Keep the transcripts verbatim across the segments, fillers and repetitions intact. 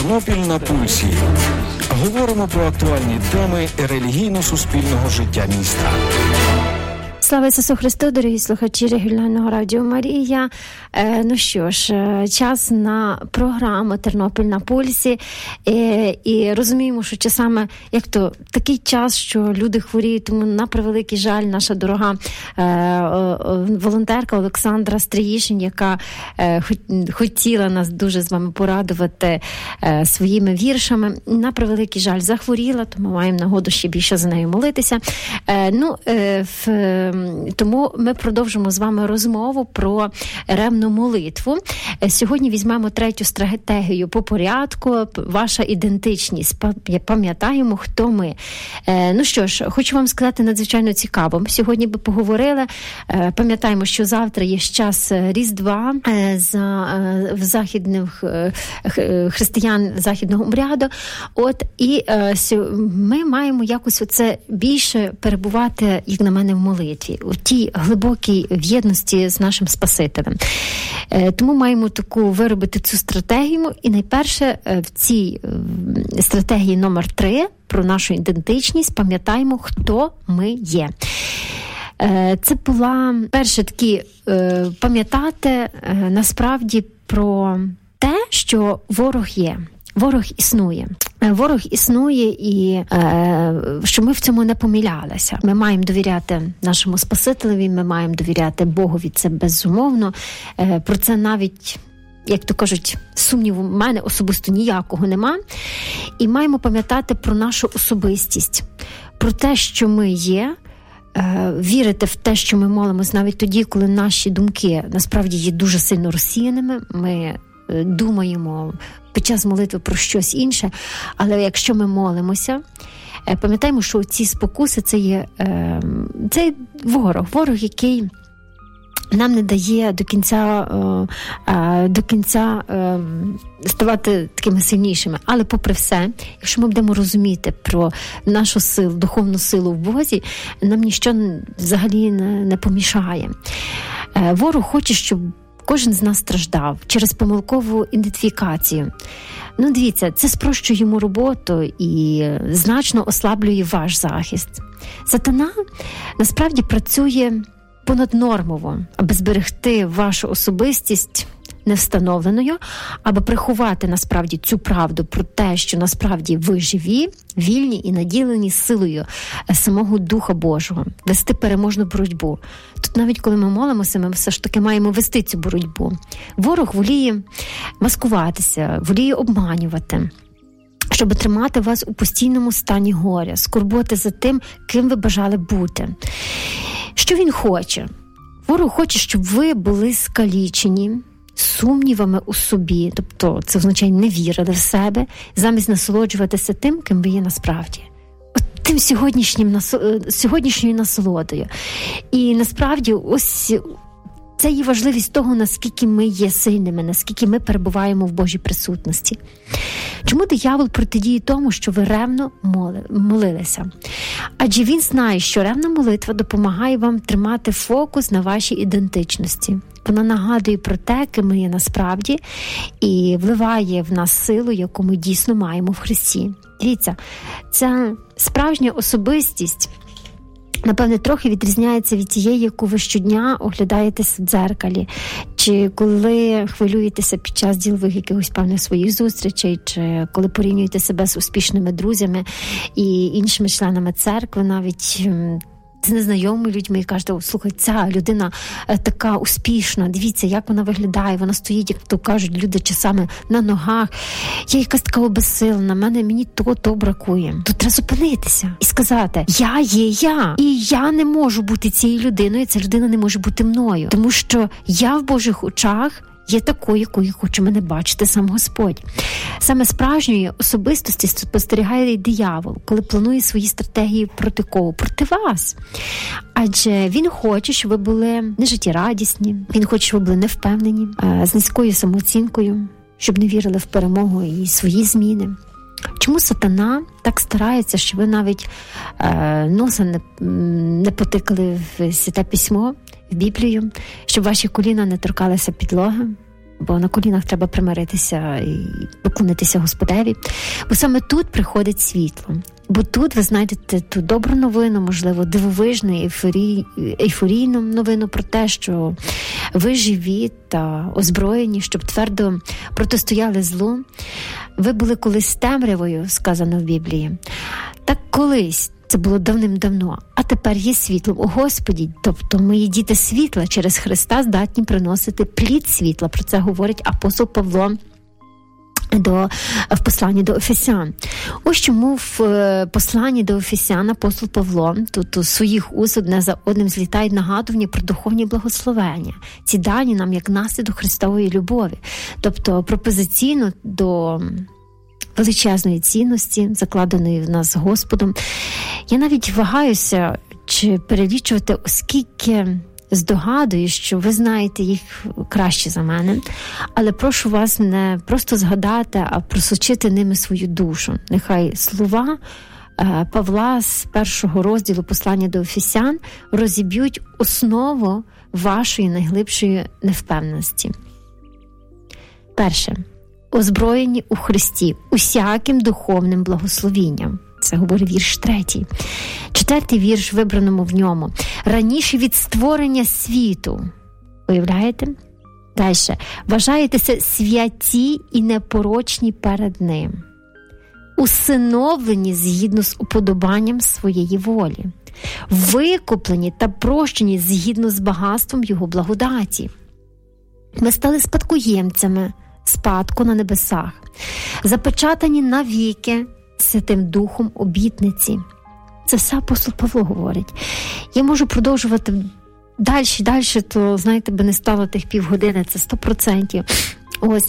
Тернопіль на пульсі. Говоримо про актуальні теми релігійно-суспільного життя міста. Слава Ісусу Христу, дорогі слухачі регіонального радіо Марія. Е, ну що ж, час на програму «Тернопіль на пульсі». Е, і розуміємо, що часами, як то, такий час, що люди хворіють, тому на превеликий жаль наша дорога е, е, волонтерка Олександра Стріїшин, яка е, хотіла нас дуже з вами порадувати е, своїми віршами, на превеликий жаль захворіла, тому маємо нагоду ще більше за нею молитися. Е, ну, е, в Тому ми продовжимо з вами розмову про ревну молитву. Сьогодні візьмемо третю стратегію по порядку. Ваша ідентичність. Пам'ятаємо, хто ми. Ну що ж, хочу вам сказати надзвичайно цікаво. Сьогодні би поговорили. Пам'ятаємо, що завтра є час Різдва в західних християн західного обряду. От, і ми маємо якось оце більше перебувати, як на мене, в молитві. У тій глибокій єдності з нашим Спасителем. Тому маємо таку виробити цю стратегію. І найперше в цій стратегії номер три про нашу ідентичність пам'ятаємо, хто ми є. Це була перше такі пам'ятати насправді про те, що ворог є. Ворог існує. Ворог існує і е, що ми в цьому не помилялися. Ми маємо довіряти нашому Спасителеві, ми маємо довіряти Богові, це безумовно. Е, про це навіть, як то кажуть, сумніву в мене особисто ніякого нема. І маємо пам'ятати про нашу особистість, про те, що ми є, е, вірити в те, що ми молимось навіть тоді, коли наші думки насправді є дуже сильно розсіяними. Ми думаємо під час молитви про щось інше, але якщо ми молимося, пам'ятаємо, що ці спокуси це є це ворог, ворог, який нам не дає до кінця до кінця ставати такими сильнішими. Але попри все, якщо ми будемо розуміти про нашу силу, духовну силу в Бозі, нам ніщо взагалі не, не помішає. Ворог хоче, щоб кожен з нас страждав через помилкову ідентифікацію. Ну, дивіться, це спрощує йому роботу і значно ослаблює ваш захист. Сатана насправді працює понаднормово, аби зберегти вашу особистість невстановленою, аби приховати насправді цю правду про те, що насправді ви живі, вільні і наділені силою самого Духа Божого, вести переможну боротьбу. Тут навіть коли ми молимося, ми все ж таки маємо вести цю боротьбу. Ворог воліє маскуватися, воліє обманювати, щоб тримати вас у постійному стані горя, скорботи за тим, ким ви бажали бути. Що він хоче? Ворог хоче, щоб ви були скалічені сумнівами у собі, тобто це означає не вірили в себе, замість насолоджуватися тим, ким ви є насправді. От тим сьогоднішнім, сьогоднішньою насолодою. І насправді ось це є важливість того, наскільки ми є сильними, наскільки ми перебуваємо в Божій присутності. Чому диявол протидіє тому, що ви ревно молилися? Адже він знає, що ревна молитва допомагає вам тримати фокус на вашій ідентичності. Вона нагадує про те, ким ми є насправді, і вливає в нас силу, яку ми дійсно маємо в Христі. Дивіться, ця справжня особистість, напевне, трохи відрізняється від тієї, яку ви щодня оглядаєтесь в дзеркалі, чи коли хвилюєтеся під час ділових якихось певних своїх зустрічей, чи коли порівнюєте себе з успішними друзями і іншими членами церкви, навіть з незнайомими людьми, і кажете: слухай, ця людина така успішна, дивіться, як вона виглядає, вона стоїть, як то кажуть люди часами, на ногах, я якась така обезсилена, мене, мені то, то бракує. Тут треба зупинитися і сказати: я є я, і я не можу бути цією людиною, ця людина не може бути мною, тому що я в Божих очах є такою, якою хоче мене бачити сам Господь. Саме справжньої особистості спостерігає диявол, коли планує свої стратегії проти кого? Проти вас. Адже він хоче, щоб ви були нежиттєрадісні, він хоче, щоб ви були невпевнені, з низькою самооцінкою, щоб не вірили в перемогу і свої зміни. Чому сатана так старається, що ви навіть е, носа не, не потикали в Святе Письмо, в Біблію, щоб ваші коліна не торкалися підлоги? бо на колінах треба примиритися і поклонитися Господеві. Бо саме тут приходить світло. Бо тут ви знайдете ту добру новину, можливо, дивовижну, ейфорій, ейфорійну новину про те, що ви живі та озброєні, щоб твердо протистояли злу. Ви були колись темрявою, сказано в Біблії. Так колись, це було давним-давно, а тепер є світлом у Господі. Тобто ми є діти світла, через Христа здатні приносити плід світла. Про це говорить апостол Павло До, в посланні до Ефесян. Ось чому в посланні до Ефесян апостол Павло тут у своїх уст одне за одним злітають нагадування про духовні благословення. Ці дані нам як наслідок Христової любові. Тобто пропозиційно до величезної цінності, закладеної в нас Господом. Я навіть вагаюся, чи перелічувати, оскільки здогадую, що ви знаєте їх краще за мене, але прошу вас не просто згадати, а просочити ними свою душу. Нехай слова Павла з першого розділу послання до Ефесян розіб'ють основу вашої найглибшої невпевненості. Перше. Озброєні у Христі усяким духовним благословінням. Це говорить вірш третій. Четвертий вірш, вибраному в ньому. Раніше від створення світу. Уявляєте? Далі. Вважаєтеся святі і непорочні перед ним. Усиновлені згідно з уподобанням своєї волі. Викуплені та прощені згідно з багатством його благодаті. Ми стали спадкоємцями спадку на небесах. Запечатані навіки Святим Духом обітниці. Це все апостол Павло говорить. Я можу продовжувати далі, далі, то, знаєте, би не стало тих півгодини, це сто відсотків. Ось.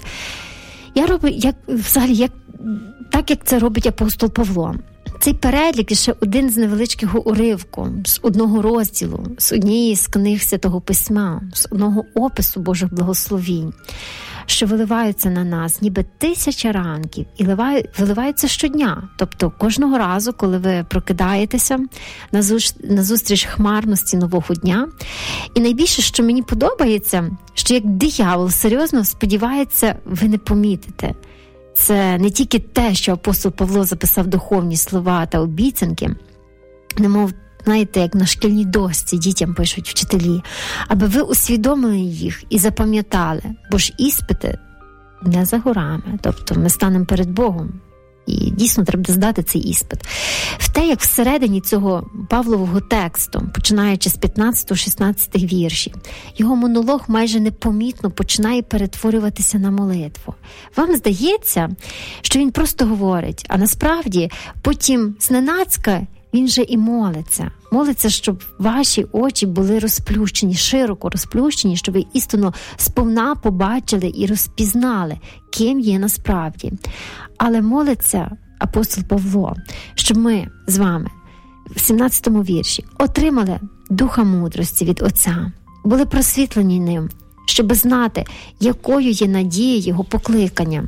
Я роблю, як, взагалі, як, так, як це робить апостол Павло. Цей перелік ще один з невеличкого уривку, з одного розділу, з однієї з книг Святого Письма, з одного опису Божих благословінь, що виливаються на нас, ніби тисяча ранків, і виливаються щодня. Тобто кожного разу, коли ви прокидаєтеся назустріч хмарності нового дня. І найбільше, що мені подобається, що як диявол серйозно сподівається, ви не помітите. Це не тільки те, що апостол Павло записав духовні слова та обіцянки, немов, знаєте, як на шкільній дошці дітям пишуть вчителі, аби ви усвідомили їх і запам'ятали, бо ж іспити не за горами, тобто ми станемо перед Богом. І дійсно треба здати цей іспит. В те, як всередині цього Павлового тексту, починаючи з п'ятнадцятого-шістнадцятого вірші, його монолог майже непомітно починає перетворюватися на молитву. Вам здається, що він просто говорить, а насправді потім зненацька він же і молиться. Молиться, щоб ваші очі були розплющені, широко розплющені, щоб ви істинно сповна побачили і розпізнали, ким є насправді. Але молиться апостол Павло, щоб ми з вами в сімнадцятому вірші отримали духа мудрості від Отця, були просвітлені ним, щоб знати, якою є надія його покликання.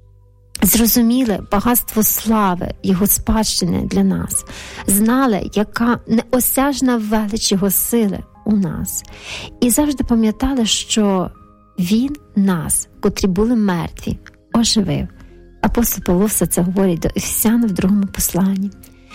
Зрозуміли багатство слави його спадщини для нас, знали, яка неосяжна велич його сили у нас, і завжди пам'ятали, що він нас, котрі були мертві, оживив. Апостол Павло все це говорить до Ефесян в другому посланні,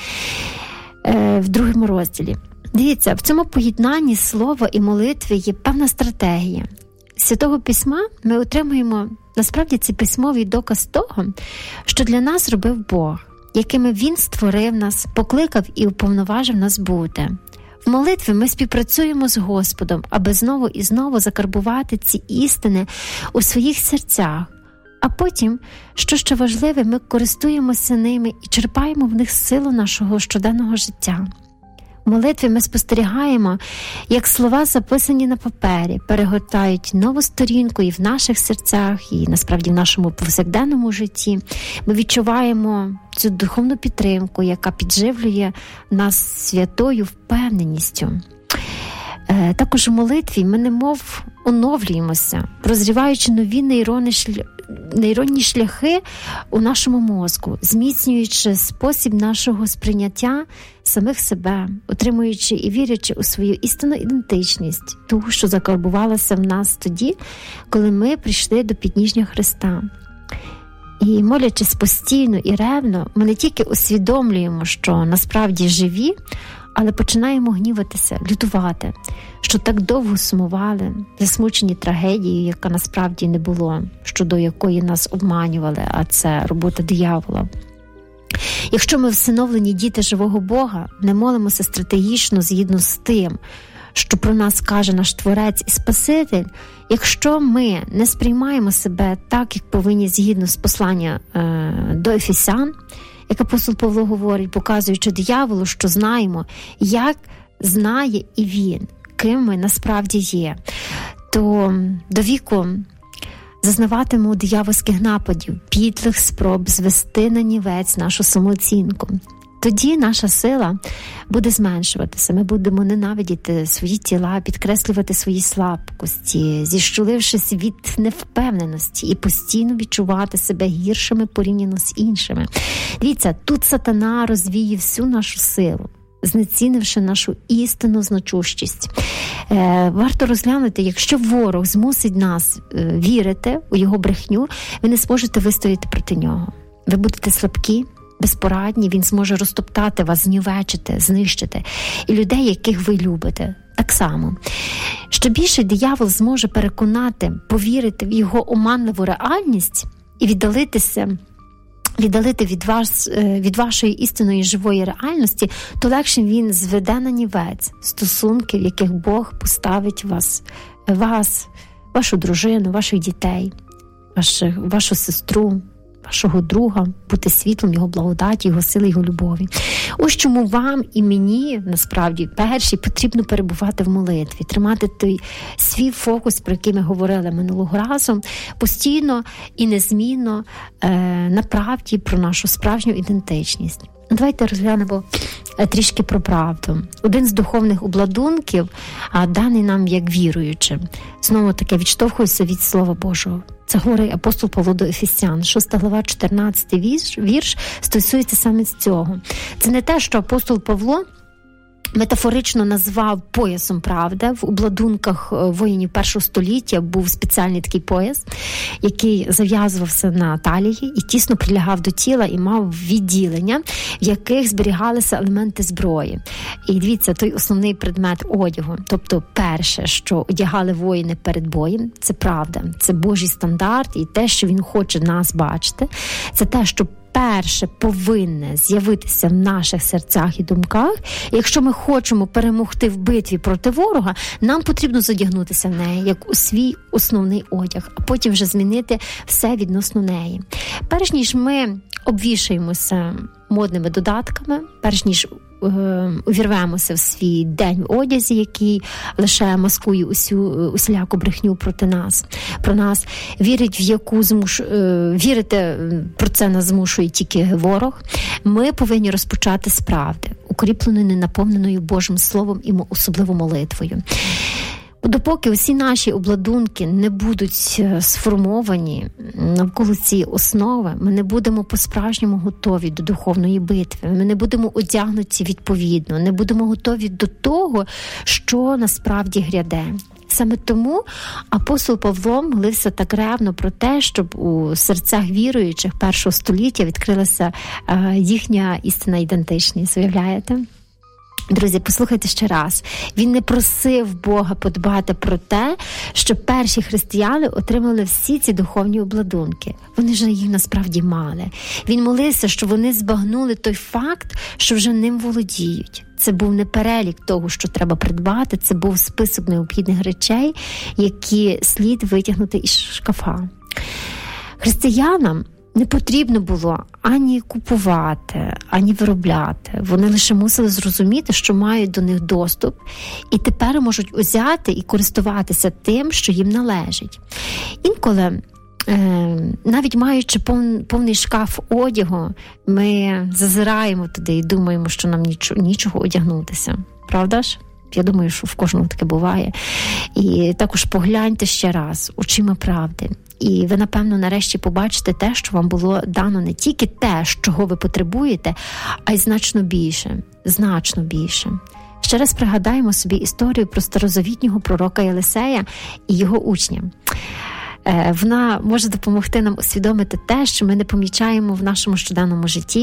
в другому розділі. Дивіться, в цьому поєднанні слова і молитви є певна стратегія. З Святого Письма ми отримуємо, насправді, цей письмовий доказ того, що для нас робив Бог, якими Він створив нас, покликав і уповноважив нас бути. В молитві ми співпрацюємо з Господом, аби знову і знову закарбувати ці істини у своїх серцях. А потім, що ще важливе, ми користуємося ними і черпаємо в них силу нашого щоденного життя. В молитві ми спостерігаємо, як слова, записані на папері, перегортають нову сторінку і в наших серцях, і насправді в нашому повсякденному житті. Ми відчуваємо цю духовну підтримку, яка підживлює нас святою впевненістю. Також у молитві ми немов оновлюємося, розриваючи нові нейрони, шля... нейронні шляхи у нашому мозку, зміцнюючи спосіб нашого сприйняття самих себе, отримуючи і вірячи у свою істинну ідентичність, ту, що закарбувалася в нас тоді, коли ми прийшли до підніжжя Христа. І молячись постійно і ревно, ми не тільки усвідомлюємо, що насправді живі, але починаємо гніватися, лютувати, що так довго сумували, засмучені трагедією, яка насправді не було, щодо якої нас обманювали, а це робота диявола. Якщо ми всиновлені діти живого Бога, не молимося стратегічно згідно з тим, що про нас каже наш Творець і Спаситель, якщо ми не сприймаємо себе так, як повинні згідно з послання е, до Ефесян, як апостол Павло говорить, показуючи дияволу, що знаємо, як знає і він, ким ми насправді є, то до віку зазнаватимемо диявольських нападів, підлих спроб звести на нівець нашу самооцінку. Тоді наша сила буде зменшуватися, ми будемо ненавидіти свої тіла, підкреслювати свої слабкості, зіщулившись від невпевненості і постійно відчувати себе гіршими порівняно з іншими. Дивіться, тут сатана розвіє всю нашу силу, знецінивши нашу істинну значущість. Е, варто розглянути, якщо ворог змусить нас е, вірити у його брехню, ви не зможете вистояти проти нього. Ви будете слабкі, безпорадні, він зможе розтоптати вас, знівечити, знищити. І людей, яких ви любите, так само. Що більше диявол зможе переконати, повірити в його оманливу реальність і віддалитися, віддалити від вас, від вашої істинної живої реальності, то легше він зведе на нівець стосунки, в яких Бог поставить вас, вас, вашу дружину, ваших дітей, ваших, вашу сестру, вашого друга, бути світлом його благодаті, його сили, його любові. Ось чому вам і мені, насправді, перші потрібно перебувати в молитві, тримати той свій фокус, про який ми говорили минулого разу, постійно і незмінно е, на правді про нашу справжню ідентичність. Давайте розглянемо трішки про правду. Один з духовних обладунків, даний нам як віруючим, знову таки відштовхується від Слова Божого. Це говорить апостол Павло до Ефесян, шоста глава, чотирнадцятий вірш, вірш стосується саме з цього. Це не те, що апостол Павло метафорично назвав поясом правди. В обладунках воїнів першого століття був спеціальний такий пояс, який зав'язувався на талії і тісно прилягав до тіла і мав відділення, в яких зберігалися елементи зброї. І дивіться, той основний предмет одягу, тобто перше, що одягали воїни перед боєм, це правда, це Божий стандарт і те, що він хоче нас бачити, це те, що перше повинне з'явитися в наших серцях і думках. І якщо ми хочемо перемогти в битві проти ворога, нам потрібно задягнутися в неї, як у свій основний одяг, а потім вже змінити все відносно неї. Перш ніж ми обвішаємося модними додатками, перш ніж увірвемося в свій день в одязі, який лише маскує усю усіляку брехню проти нас, про нас, вірить в яку змуш... вірити про це нас змушує тільки ворог. Ми повинні розпочати з правди, укріпленою, ненаповненою Божим Словом і особливо молитвою. Допоки усі наші обладунки не будуть сформовані навколо цієї основи, ми не будемо по-справжньому готові до духовної битви, ми не будемо одягнуті відповідно, не будемо готові до того, що насправді гряде. Саме тому апостол Павло молився так ревно про те, щоб у серцях віруючих першого століття відкрилася їхня істинна ідентичність. Уявляєте? Друзі, послухайте ще раз. Він не просив Бога подбати про те, щоб перші християни отримали всі ці духовні обладунки. Вони ж їх насправді мали. Він молився, щоб вони збагнули той факт, що вже ним володіють. Це був не перелік того, що треба придбати, це був список необхідних речей, які слід витягнути із шкафа. Християнам не потрібно було ані купувати, ані виробляти. Вони лише мусили зрозуміти, що мають до них доступ, і тепер можуть узяти і користуватися тим, що їм належить. Інколи, е, навіть маючи пов, повний шкаф одягу, ми зазираємо туди і думаємо, що нам нічого, нічого одягнутися. Правда ж? Я думаю, що в кожному таке буває. І також погляньте ще раз очима правди. І ви, напевно, нарешті побачите те, що вам було дано не тільки те, чого ви потребуєте, а й значно більше, значно більше. Ще раз пригадаємо собі історію про старозавітнього пророка Єлисея і його учня. Вона може допомогти нам усвідомити те, що ми не помічаємо в нашому щоденному житті,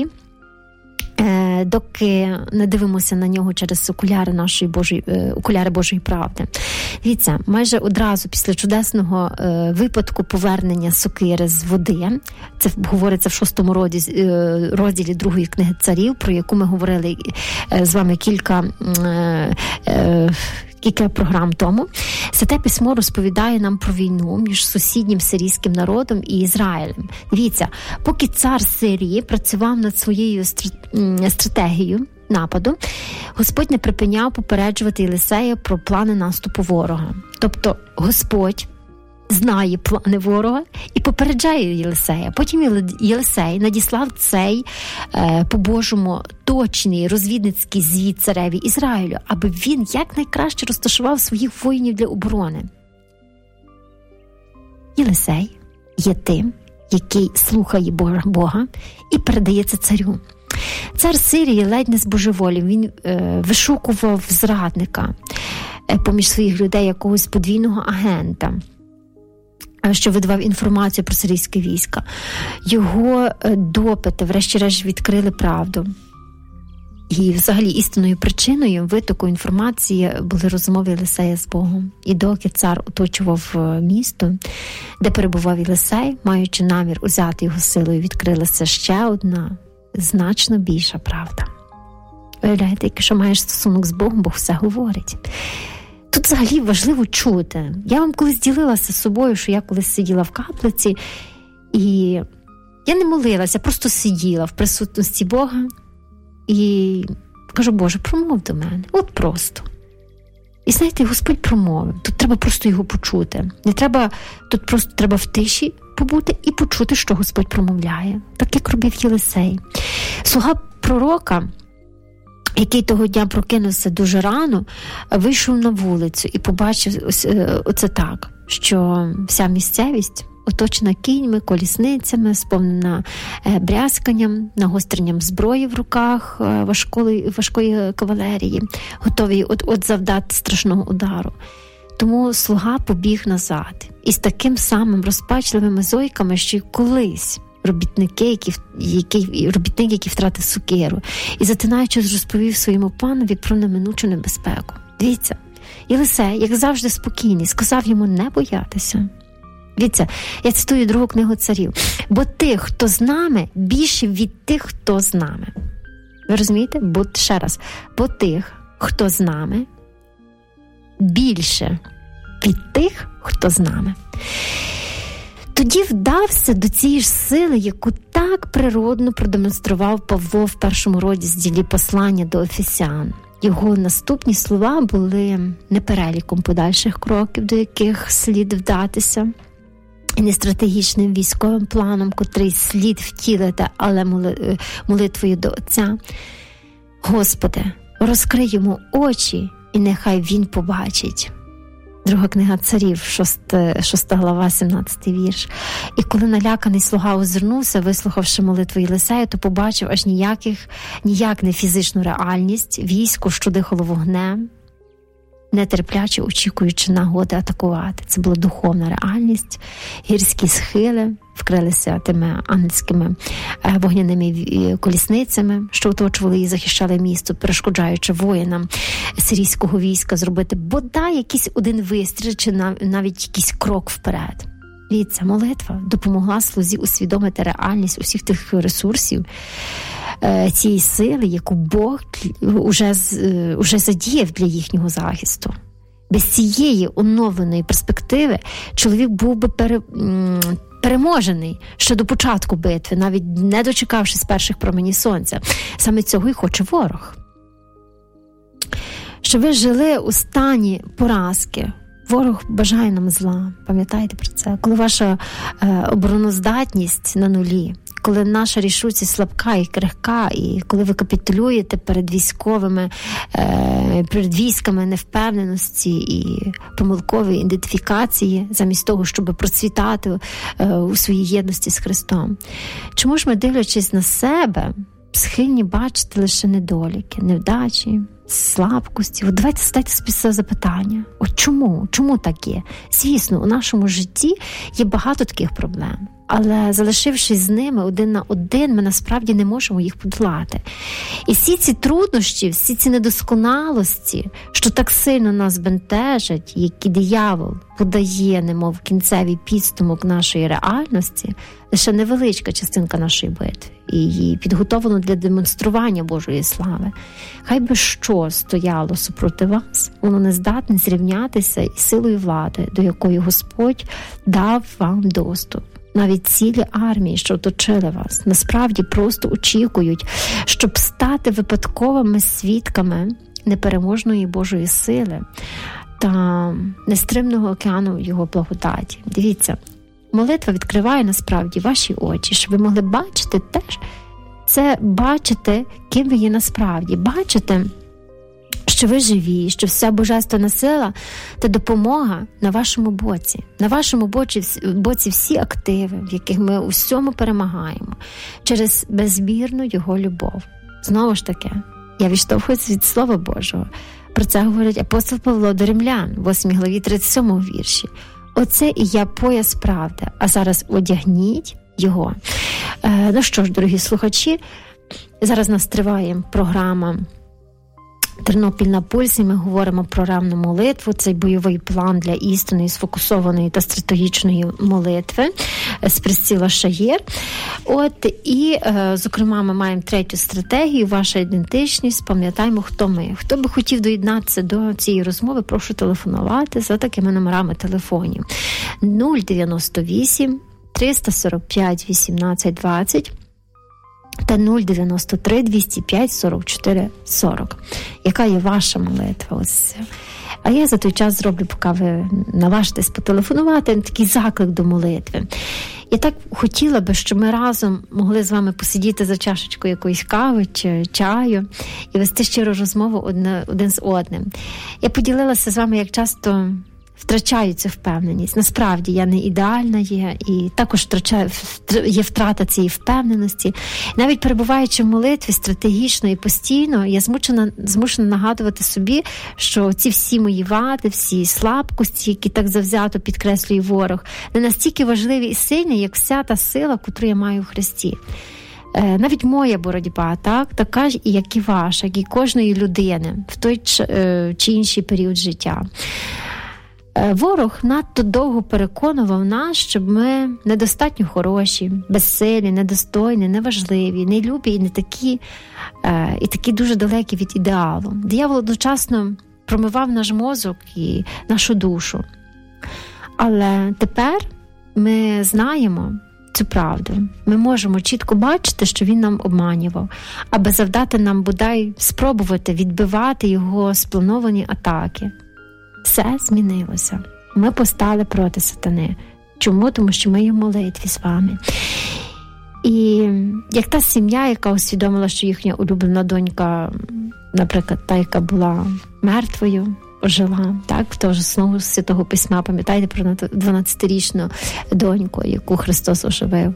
доки не дивимося на нього через окуляри нашої Божої, окуляри Божої правди. Дивіться, майже одразу після чудесного випадку повернення сокири з води, це говориться в шостому розділі, розділі другої книги царів, про яку ми говорили з вами кілька кілька програм тому, Святе Письмо розповідає нам про війну між сусіднім сирійським народом і Ізраїлем. Дивіться, поки цар Сирії працював над своєю стратегією нападу, Господь не припиняв попереджувати Єлисея про плани наступу ворога. Тобто Господь знає плани ворога і попереджає Єлисея. Потім Єлисей надіслав цей е, по-божому точний розвідницький звіт цареві Ізраїлю, аби він якнайкраще розташував своїх воїнів для оборони. Єлисей є тим, який слухає Бога і передає це царю. Цар Сирії ледь не збожеволів, він е, вишукував зрадника е, поміж своїх людей, якогось подвійного агента, що видавав інформацію про сирійське військо. Його допити врешті-решт відкрили правду. І взагалі істинною причиною витоку інформації були розмови Єлисея з Богом. І доки цар оточував місто, де перебував Єлисей, маючи намір узяти його силою, відкрилася ще одна, значно більша правда. Уявляєте, якщо маєш стосунок з Богом, Бог все говорить. Тут взагалі важливо чути. Я вам колись ділилася з собою, що я колись сиділа в каплиці, і я не молилася, просто сиділа в присутності Бога і кажу: Боже, промов до мене. От просто. І знаєте, Господь промовив. Тут треба просто його почути. Не треба, тут просто треба в тиші побути і почути, що Господь промовляє. Так, як робив Єлисей. Слуга пророка, який того дня прокинувся дуже рано, вийшов на вулицю і побачив ось, оце так, що вся місцевість оточена кіньми, колісницями, сповнена брязканням, нагостренням зброї в руках важкої, важкої кавалерії, готові от-от завдати страшного удару. Тому слуга побіг назад із таким самим розпачливими зойками, що й колись робітники, які, які, робітник, який втратив сокиру, і затинаючись розповів своєму панові про неминучу небезпеку. Дивіться, Єлисей, як завжди спокійний, сказав йому не боятися. Дивіться, я цитую другу книгу царів. Бо тих, хто з нами, більше від тих, хто з нами. Ви розумієте? Бо, ще раз, бо тих, хто з нами, більше від тих, хто з нами. Тоді вдався до цієї ж сили, яку так природно продемонстрував Павло в першому розділі послання до Ефесян. Його наступні слова були не переліком подальших кроків, до яких слід вдатися, і не стратегічним військовим планом, котрий слід втілити, але молитвою до Отця. Господи, розкрий йому очі, і нехай він побачить. Друга книга царів, шоста, шоста глава, сімнадцятий вірш. І коли наляканий слуга озирнувся, вислухавши молитву Єлисея, то побачив аж ніяких, ніяк не фізичну реальність, військо, що дихало вогнем, нетерпляче очікуючи нагоди атакувати. Це була духовна реальність. Гірські схили вкрилися тими ангельськими вогняними колісницями, що оточували і захищали місто, перешкоджаючи воїнам сирійського війська зробити бодай якийсь один вистріл, чи навіть якийсь крок вперед. І ця молитва допомогла слузі усвідомити реальність усіх тих ресурсів, цієї сили, яку Бог уже, уже задіяв для їхнього захисту. Без цієї оновленої перспективи чоловік був би пере, переможений ще до початку битви, навіть не дочекавшись перших променів сонця. Саме цього і хоче ворог. Щоб ви жили у стані поразки. Ворог бажає нам зла, пам'ятайте про це. Коли ваша е, обороноздатність на нулі, коли наша рішучість слабка і крихка, і коли ви капітулюєте перед військовими, перед військами невпевненості і помилкової ідентифікації, замість того, щоб процвітати у своїй єдності з Христом. Чому ж ми, дивлячись на себе, схильні бачити лише недоліки, невдачі, слабкості? От давайте задайте собі це запитання. От чому? Чому так є? Звісно, у нашому житті є багато таких проблем. Але залишившись з ними один на один, ми насправді не можемо їх подолати. І всі ці труднощі, всі ці недосконалості, що так сильно нас бентежать, які диявол подає, немов кінцевий підсумок нашої реальності, лише невеличка частинка нашої битви. І її підготовлено для демонстрування Божої слави. Хай би що стояло супроти вас, воно не здатне зрівнятися із силою влади, до якої Господь дав вам доступ. Навіть цілі армії, що оточили вас, насправді просто очікують, щоб стати випадковими свідками непереможної Божої сили та нестримного океану Його благодаті. Дивіться, молитва відкриває насправді ваші очі, щоб ви могли бачити теж, це бачити, ким ви є насправді, бачити, що ви живі, що вся божественна сила та допомога на вашому боці. На вашому боці, боці всі активи, в яких ми у всьому перемагаємо, через безмірну Його любов. Знову ж таки, я відштовхуюся від Слова Божого. Про це говорить апостол Павло до Римлян, восьмій главі тридцять сьомому вірші. Оце і я пояс правди, а зараз одягніть його. Е, ну що ж, дорогі слухачі, зараз нас триває програма «Тернопіль на пульсі». Ми говоримо про ранну молитву, цей бойовий план для істинної, сфокусованої та стратегічної молитви з Присціла Шаєр. От, і, зокрема, ми маємо третю стратегію, ваша ідентичність, пам'ятаємо, хто ми. Хто би хотів доєднатися до цієї розмови, прошу телефонувати за такими номерами телефонів. нуль дев'яносто вісім триста сорок п'ять вісімнадцять двадцять та нуль дев'яносто три двісті п'ять сорок чотири сорок. Яка є ваша молитва? Ось. А я за той час зроблю, поки ви наважитесь потелефонувати, такий заклик до молитви. Я так хотіла би, щоб ми разом могли з вами посидіти за чашечкою якоїсь кави чи чаю і вести щиру розмову одне, один з одним. Я поділилася з вами, як часто втрачаю цю впевненість. Насправді, я не ідеальна є, і також втрачаю, є втрата цієї впевненості. Навіть перебуваючи в молитві стратегічно і постійно, я змушена, змушена нагадувати собі, що ці всі мої вади, всі слабкості, які так завзято підкреслює ворог, не настільки важливі і сильні, як вся та сила, яку я маю в Христі. Навіть моя боротьба, так, така ж, як і ваша, як і кожної людини в той чи інший період життя. Ворог надто довго переконував нас, щоб ми недостатньо хороші, безсилі, недостойні, неважливі, нелюбі і не такі, і такі дуже далекі від ідеалу. Диявол одночасно промивав наш мозок і нашу душу. Але тепер ми знаємо цю правду. Ми можемо чітко бачити, що він нам обманював, аби завдати нам бодай спробувати відбивати його сплановані атаки. Все змінилося. Ми постали проти сатани. Чому? Тому що ми є в молитві з вами. І як та сім'я, яка усвідомила, що їхня улюблена донька, наприклад, та, яка була мертвою, ожила, так, теж знову з Святого Письма, пам'ятаєте про дванадцятирічну доньку, яку Христос оживив.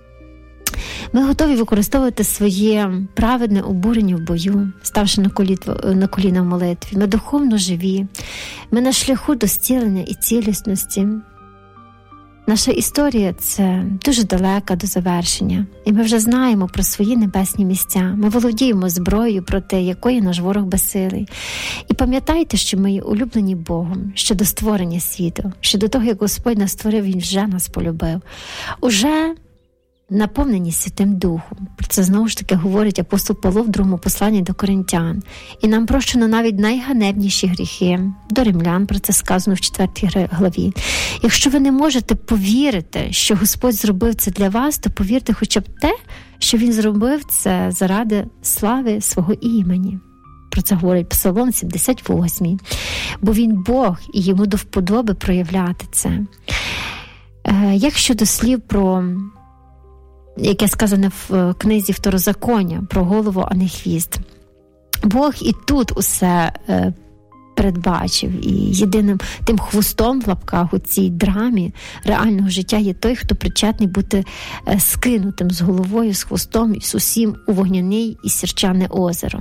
Ми готові використовувати своє праведне обурення в бою, ставши на, коліт, на коліна в молитві. Ми духовно живі, ми на шляху до зцілення і цілісності. Наша історія – це дуже далека до завершення, і ми вже знаємо про свої небесні місця. Ми володіємо зброєю, проти якої наш ворог безсилий. І пам'ятайте, що ми є улюблені Богом, ще до створення світу, ще до того, як Господь нас створив, Він вже нас полюбив. Уже наповнені Святим Духом. Про це знову ж таки говорить апостол Павло в другому посланні до Коринтян. І нам прощено навіть найганебніші гріхи. До Римлян про це сказано в четвертій главі. Якщо ви не можете повірити, що Господь зробив це для вас, то повірте хоча б те, що Він зробив це заради слави свого імені. Про це говорить Псалом сімдесят восьмий. Бо Він Бог, і Йому до вподоби проявляти це. Як щодо слів про яке сказане в книзі Второзаконня про голову, а не хвіст. Бог і тут усе е, передбачив. І єдиним тим хвостом в лапках у цій драмі реального життя є той, хто причетний бути е, скинутим з головою, з хвостом і з усім у вогняний і сірчане озеро.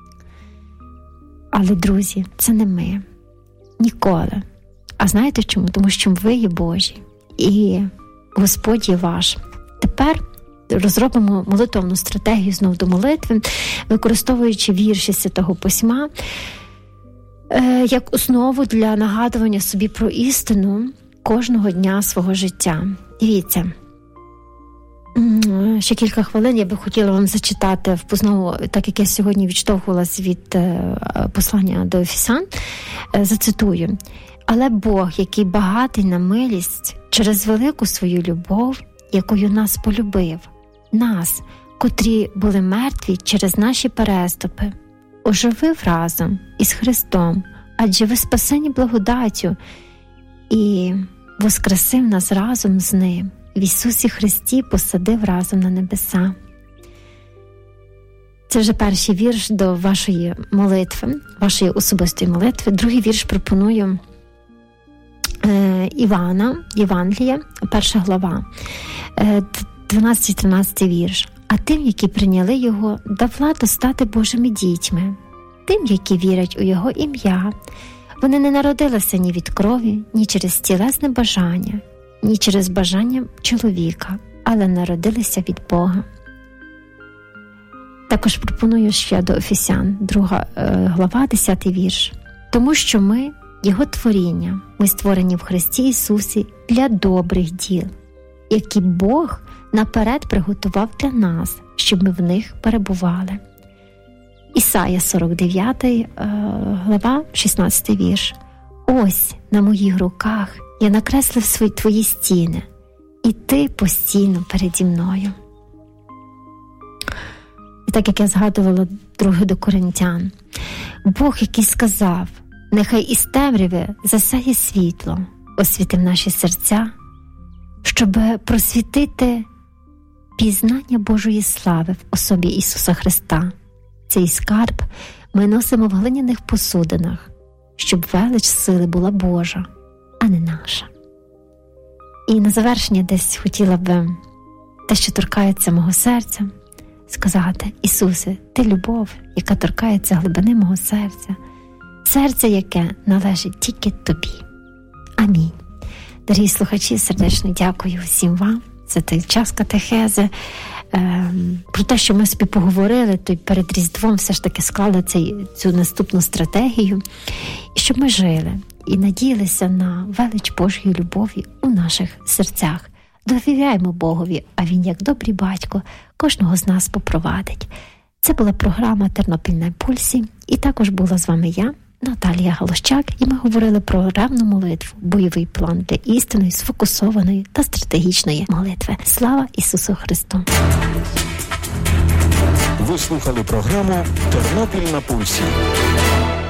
Але, друзі, це не ми. Ніколи. А знаєте чому? Тому що ви є Божі. І Господь є ваш. Тепер розробимо молитовну стратегію знов до молитви, використовуючи вірші Святого Письма е, як основу для нагадування собі про істину кожного дня свого життя. Дивіться, ще кілька хвилин я би хотіла вам зачитати знову, так як я сьогодні відштовхувалась від послання до Ефесян, зацитую. «Але Бог, який багатий на милість, через велику свою любов, якою нас полюбив, нас, котрі були мертві через наші переступи, оживив разом із Христом, адже ви спасені благодаттю, і воскресив нас разом з Ним, в Ісусі Христі посадив разом на небеса». Це вже перший вірш до вашої молитви, вашої особистої молитви. Другий вірш пропоную е, Івана, Євангелія, перша глава, е, дванадцятий-тринадцятий вірш. «А тим, які прийняли Його, дав владу стати Божими дітьми, тим, які вірять у Його ім'я. Вони не народилися ні від крові, ні через тілесне бажання, ні через бажання чоловіка, але народилися від Бога». Також пропоную ще до Ефесян, друга глава, десятий вірш. «Тому що ми, Його творіння, ми створені в Христі Ісусі для добрих діл, які Бог наперед приготував для нас, щоб ми в них перебували». Ісая, сорок дев'ята глава, шістнадцятий вірш. «Ось на моїх руках я накреслив свої твої стіни, і ти постійно переді мною». І так, як я згадувала друге до Коринтян, Бог, який сказав, нехай із темряви засяє світло, освітив наші серця, щоб просвітити пізнання Божої слави в особі Ісуса Христа. Цей скарб ми носимо в глиняних посудинах, щоб велич сили була Божа, а не наша. І на завершення десь хотіла б те, що торкається мого серця, сказати: Ісусе, Ти любов, яка торкається глибини мого серця, серце, яке належить тільки Тобі. Амінь. Дорогі слухачі, сердечно дякую всім вам за той час катехези, е, про те, що ми собі поговорили, то й перед Різдвом все ж таки склали цей, цю наступну стратегію, і щоб ми жили і надіялися на велич Божої любові у наших серцях. Довіряємо Богові, а Він, як добрий батько, кожного з нас попровадить. Це була програма «Тернопіль на пульсі», і також була з вами я, Наталія Галощак, і ми говорили про ревну молитву, бойовий план для істинної, сфокусованої та стратегічної молитви. Слава Ісусу Христу! Ви слухали програму «Тернопіль на пульсі».